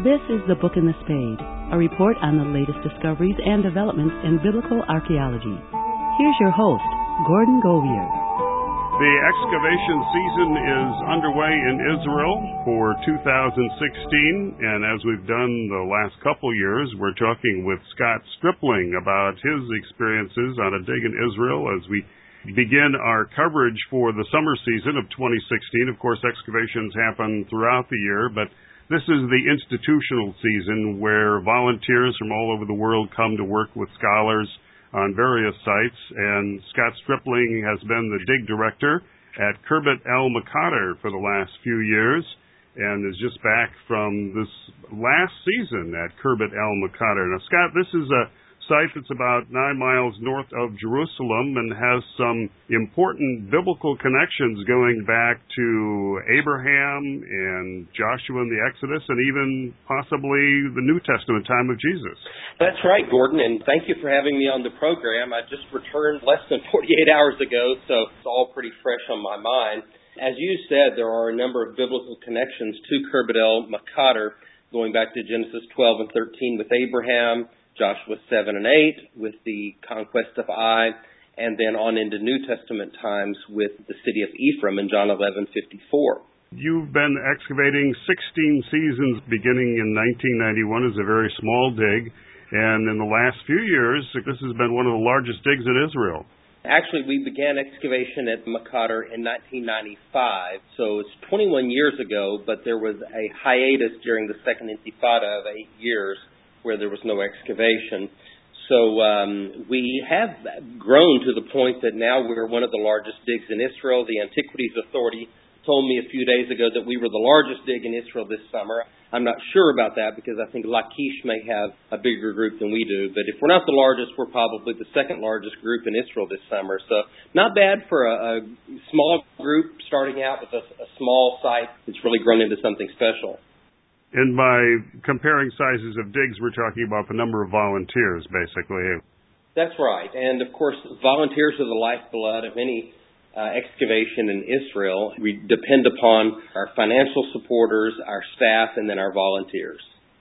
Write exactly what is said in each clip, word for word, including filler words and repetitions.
This is The Book and the Spade, a report on the latest discoveries and developments in biblical archaeology. Here's your host, Gordon Govier. The excavation season is underway in Israel for two thousand sixteen, and as we've done the last couple years, we're talking with Scott Stripling about his experiences on a dig in Israel as we begin our coverage for the summer season of twenty sixteen. Of course, excavations happen throughout the year, but this is the institutional season where volunteers from all over the world come to work with scholars on various sites, and Scott Stripling has been the dig director at Khirbet el-Maqater for the last few years and is just back from this last season at Khirbet el-Maqater. Now, Scott, this is a site that's about nine miles north of Jerusalem and has some important biblical connections going back to Abraham and Joshua and the Exodus and even possibly the New Testament time of Jesus. That's right, Gordon, and thank you for having me on the program. I just returned less than forty-eight hours ago, so it's all pretty fresh on my mind. As you said, there are a number of biblical connections to Khirbet el-Maqater going back to Genesis twelve and thirteen with Abraham, Joshua seven and eight with the conquest of Ai, and then on into New Testament times with the city of Ephraim in John eleven fifty-four. You've been excavating sixteen seasons beginning in nineteen ninety-one as a very small dig, and in the last few years, this has been one of the largest digs in Israel. Actually, we began excavation at Maqater in nineteen ninety-five, so it's twenty-one years ago, but there was a hiatus during the Second Intifada of eight years where there was no excavation. So um, we have grown to the point that now we're one of the largest digs in Israel. The Antiquities Authority told me a few days ago that we were the largest dig in Israel this summer. I'm not sure about that because I think Lachish may have a bigger group than we do. But if we're not the largest, we're probably the second largest group in Israel this summer. So not bad for a, a small group starting out with a, a small site that's really grown into something special. And by comparing sizes of digs, we're talking about the number of volunteers, basically. That's right. And, of course, volunteers are the lifeblood of any uh, excavation in Israel. We depend upon our financial supporters, our staff, and then our volunteers.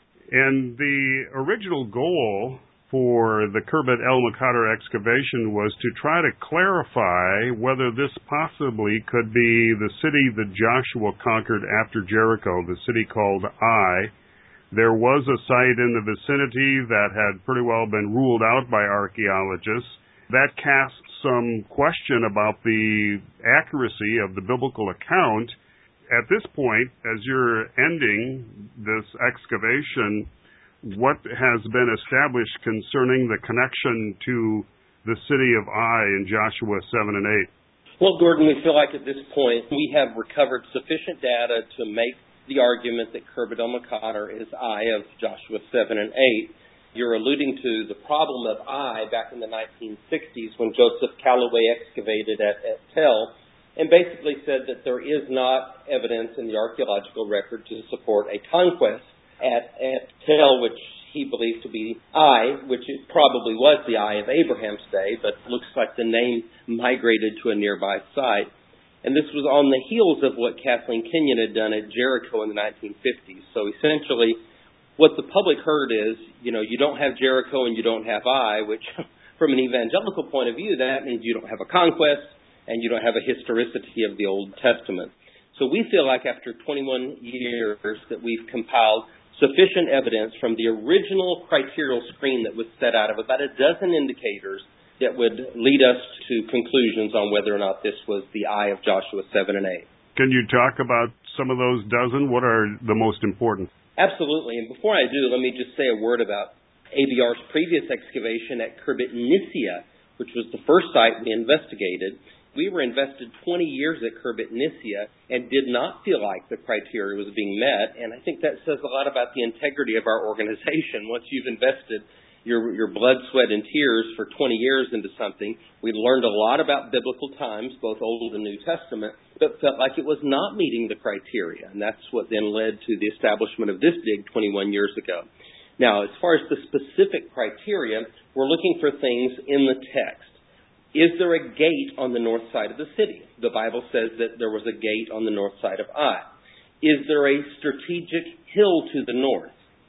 And the original goal for the Khirbet el-Maqater excavation was to try to clarify whether this possibly could be the city that Joshua conquered after Jericho, the city called Ai. There was a site in the vicinity that had pretty well been ruled out by archaeologists. That casts some question about the accuracy of the biblical account. At this point, as you're ending this excavation, what has been established concerning the connection to the city of Ai in Joshua seven and eight? Well, Gordon, we feel like at this point we have recovered sufficient data to make the argument that Khirbet el-Maqater is Ai of Joshua seven and eight. You're alluding to the problem of Ai back in the nineteen sixties when Joseph Calloway excavated at, at Tel and basically said that there is not evidence in the archaeological record to support a conquest at, at Tel, which he believed to be Ai, which it probably was the Ai of Abraham's day, but looks like the name migrated to a nearby site. And this was on the heels of what Kathleen Kenyon had done at Jericho in the nineteen fifties. So essentially, what the public heard is, you know, you don't have Jericho and you don't have Ai, which from an evangelical point of view, that means you don't have a conquest and you don't have a historicity of the Old Testament. So we feel like after twenty-one years that we've compiled sufficient evidence from the original criterial screen that was set out of about a dozen indicators that would lead us to conclusions on whether or not this was the Ai of Joshua seven and eight. Can you talk about some of those dozen? What are the most important? Absolutely. And before I do, let me just say a word about A B R's previous excavation at Khirbet Nissia, which was the first site we investigated. We were invested twenty years at Khirbet Nissia and did not feel like the criteria was being met. And I think that says a lot about the integrity of our organization. Once you've invested your, your blood, sweat, and tears for twenty years into something, we learned a lot about biblical times, both Old and New Testament, but felt like it was not meeting the criteria. And that's what then led to the establishment of this dig twenty-one years ago. Now, as far as the specific criteria, we're looking for things in the text. Is there a gate on the north side of the city? The Bible says that there was a gate on the north side of Ai. Is there a strategic hill to the north?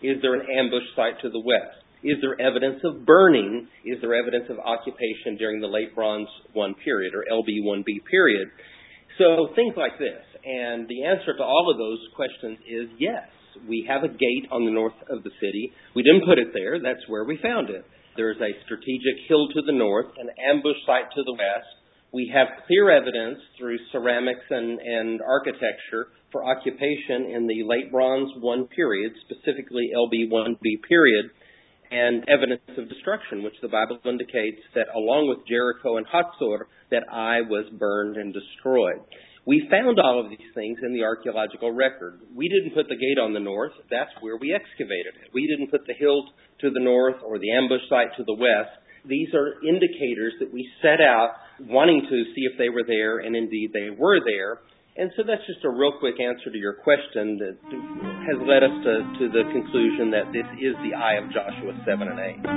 Is there an ambush site to the west? Is there evidence of burning? Is there evidence of occupation during the late Bronze one period, or L B one B period? So things like this. And the answer to all of those questions is yes. We have a gate on the north of the city. We didn't put it there. That's where we found it. There's a strategic hill to the north, an ambush site to the west. We have clear evidence through ceramics and, and architecture for occupation in the late Bronze one period, specifically L B one B period, and evidence of destruction, which the Bible indicates that along with Jericho and Hatzor, that Ai was burned and destroyed. We found all of these things in the archaeological record. We didn't put the gate on the north. That's where we excavated it. We didn't put the hill to the north or the ambush site to the west. These are indicators that we set out wanting to see if they were there, and indeed they were there. And so that's just a real quick answer to your question that has led us to, to the conclusion that this is the Ai of Joshua seven and eight.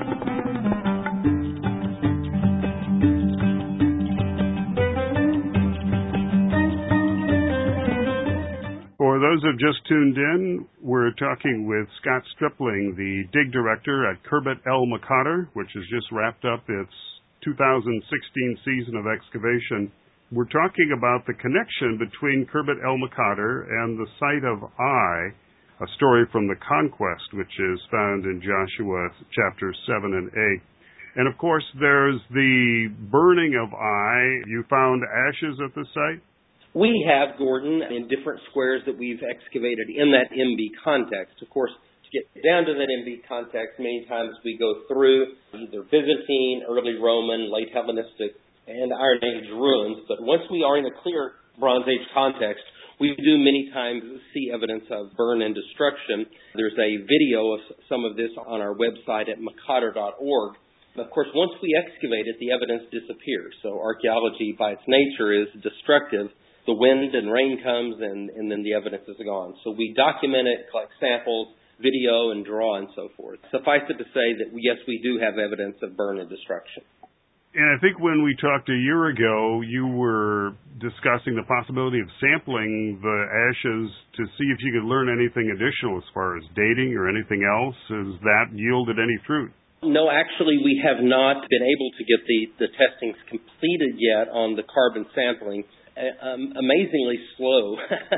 For those who have just tuned in, we're talking with Scott Stripling, the dig director at Khirbet El Mekatr, which has just wrapped up its two thousand sixteen season of excavation. We're talking about the connection between Khirbet El Mekatr and the site of Ai, a story from the conquest, which is found in Joshua chapters seven and eight. And of course, there's the burning of Ai. You found ashes at the site? We have, Gordon, in different squares that we've excavated in that M B context. Of course, to get down to that M B context, many times we go through either Byzantine, early Roman, late Hellenistic, and Iron Age ruins. But once we are in a clear Bronze Age context, we do many times see evidence of burn and destruction. There's a video of some of this on our website at mekatr dot org. Of course, once we excavate it, the evidence disappears. So archaeology, by its nature, is destructive. The wind and rain comes, and, and then the evidence is gone. So we document it, collect samples, video, and draw, and so forth. Suffice it to say that, yes, we do have evidence of burn and destruction. And I think when we talked a year ago, you were discussing the possibility of sampling the ashes to see if you could learn anything additional as far as dating or anything else. Has that yielded any fruit? No, actually, we have not been able to get the, the testings completed yet on the carbon sampling. Um, amazingly slow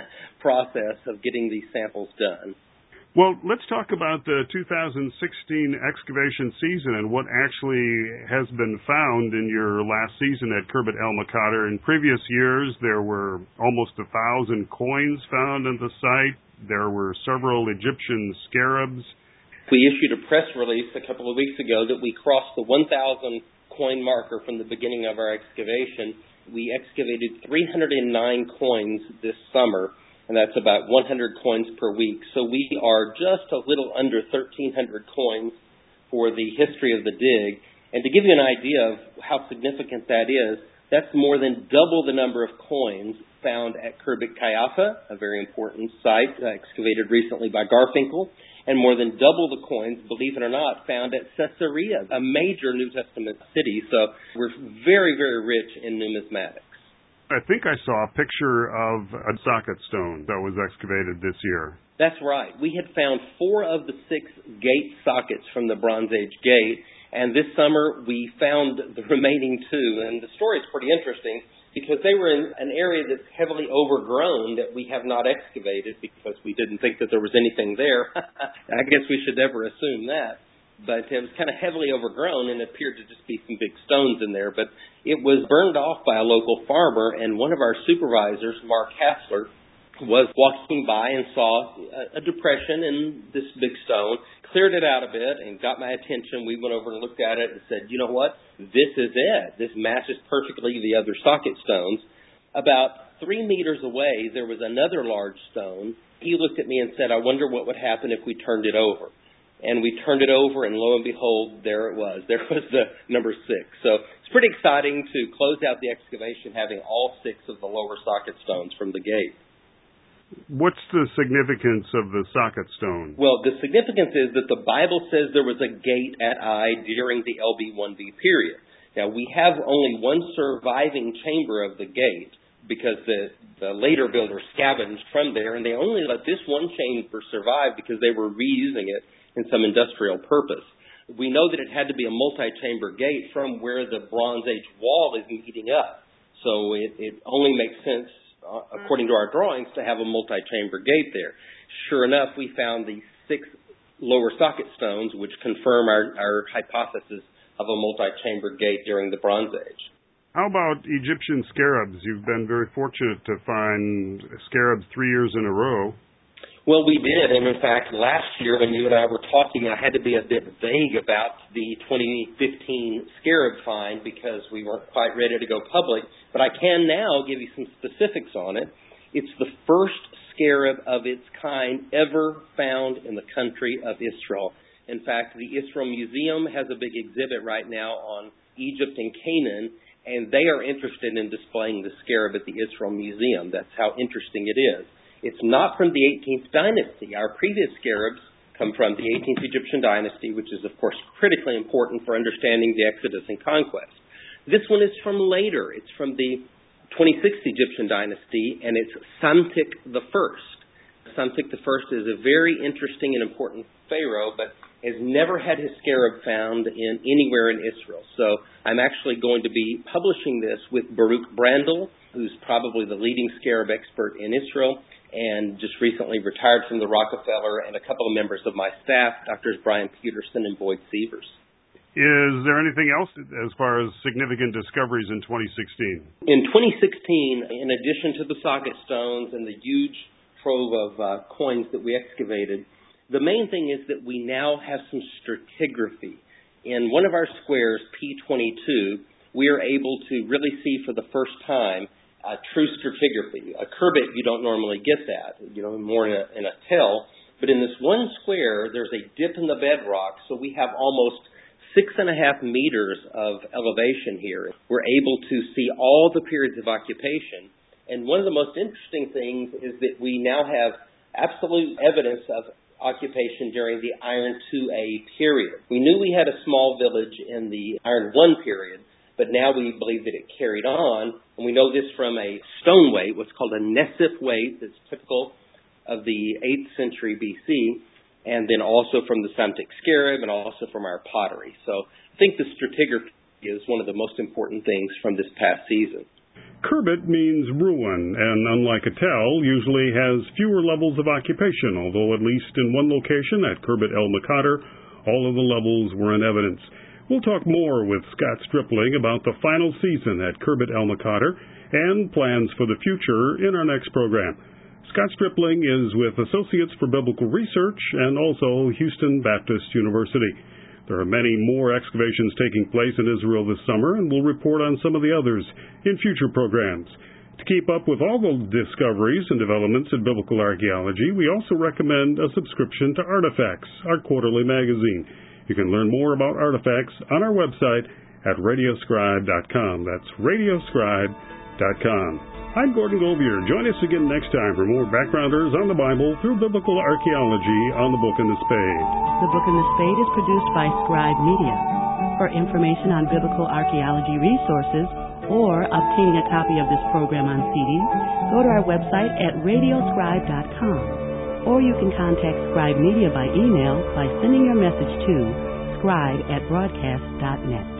process of getting these samples done. Well, let's talk about the two thousand sixteen excavation season and what actually has been found in your last season at Khirbet El Mekatr. In previous years, there were almost a thousand coins found at the site. There were several Egyptian scarabs. We issued a press release a couple of weeks ago that we crossed the one thousand coin marker from the beginning of our excavation. We excavated three hundred nine coins this summer, and that's about one hundred coins per week. So we are just a little under thirteen hundred coins for the history of the dig. And to give you an idea of how significant that is, that's more than double the number of coins found at Khirbet Qeiyafa, a very important site uh, excavated recently by Garfinkel, and more than double the coins, believe it or not, found at Caesarea, a major New Testament city. So we're very, very rich in numismatics. I think I saw a picture of a socket stone that was excavated this year. That's right. We had found four of the six gate sockets from the Bronze Age gate, and this summer we found the remaining two. And the story is pretty interesting because they were in an area that's heavily overgrown that we have not excavated because we didn't think that there was anything there. I guess we should never assume that. But it was kind of heavily overgrown and it appeared to just be some big stones in there. But it was burned off by a local farmer, and one of our supervisors, Mark Hassler, was walking by and saw a, a depression in this big stone, cleared it out a bit, and got my attention. We went over and looked at it and said, you know what? This is it. This matches perfectly the other socket stones. About three meters away, there was another large stone. He looked at me and said, I wonder what would happen if we turned it over. And we turned it over, and lo and behold, there it was. There was the number six. So it's pretty exciting to close out the excavation having all six of the lower socket stones from the gate. What's the significance of the socket stone? Well, the significance is that the Bible says there was a gate at Ai during the L B one B period. Now, we have only one surviving chamber of the gate, because the, the later builders scavenged from there, and they only let this one chamber survive because they were reusing it in some industrial purpose. We know that it had to be a multi-chamber gate from where the Bronze Age wall is meeting up. So it, it only makes sense, uh, according to our drawings, to have a multi-chamber gate there. Sure enough, we found the six lower socket stones, which confirm our, our hypothesis of a multi-chamber gate during the Bronze Age. How about Egyptian scarabs? You've been very fortunate to find scarabs three years in a row. Well, we did, and in fact, last year when you and I were talking, I had to be a bit vague about the twenty fifteen scarab find because we weren't quite ready to go public, but I can now give you some specifics on it. It's the first scarab of its kind ever found in the country of Israel. In fact, the Israel Museum has a big exhibit right now on Egypt and Canaan, and they are interested in displaying the scarab at the Israel Museum. That's how interesting it is. It's not from the eighteenth dynasty. Our previous scarabs come from the eighteenth Egyptian dynasty, which is, of course, critically important for understanding the Exodus and conquest. This one is from later. It's from the twenty-sixth Egyptian dynasty, and it's Psamtik the First. Psamtik the First is a very interesting and important pharaoh, but has never had his scarab found in anywhere in Israel. So I'm actually going to be publishing this with Baruch Brandl, who's probably the leading scarab expert in Israel, and just recently retired from the Rockefeller, and a couple of members of my staff, Doctors Brian Peterson and Boyd Sievers. Is there anything else as far as significant discoveries in twenty sixteen? In twenty sixteen, in addition to the socket stones and the huge trove of uh, coins that we excavated, the main thing is that we now have some stratigraphy. In one of our squares, P twenty-two, we are able to really see for the first time uh, true stratigraphy. A Kerbit, you don't normally get that, you know, more in a, in a tell. But in this one square, there's a dip in the bedrock, so we have almost six and a half meters of elevation here. We're able to see all the periods of occupation. And one of the most interesting things is that we now have absolute evidence of occupation during the Iron two A period. We knew we had a small village in the Iron one period, but now we believe that it carried on, and we know this from a stone weight, what's called a Nesif weight, that's typical of the eighth century B C, and then also from the Psamtik scarab and also from our pottery. So I think the stratigraphy is one of the most important things from this past season. Kerbit means ruin, and unlike a tell, usually has fewer levels of occupation, although at least in one location, at Kerbit El Makader, all of the levels were in evidence. We'll talk more with Scott Stripling about the final season at Kerbit El Makader and plans for the future in our next program. Scott Stripling is with Associates for Biblical Research and also Houston Baptist University. There are many more excavations taking place in Israel this summer, and we'll report on some of the others in future programs. To keep up with all the discoveries and developments in biblical archaeology, we also recommend a subscription to Artifacts, our quarterly magazine. You can learn more about Artifacts on our website at radio scribe dot com. That's radio scribe dot com. I'm Gordon Govier. Join us again next time for more backgrounders on the Bible through biblical archaeology on The Book and the Spade. The Book and the Spade is produced by Scribe Media. For information on biblical archaeology resources or obtaining a copy of this program on C D, go to our website at radio scribe dot com. Or you can contact Scribe Media by email by sending your message to scribe at broadcast dot net.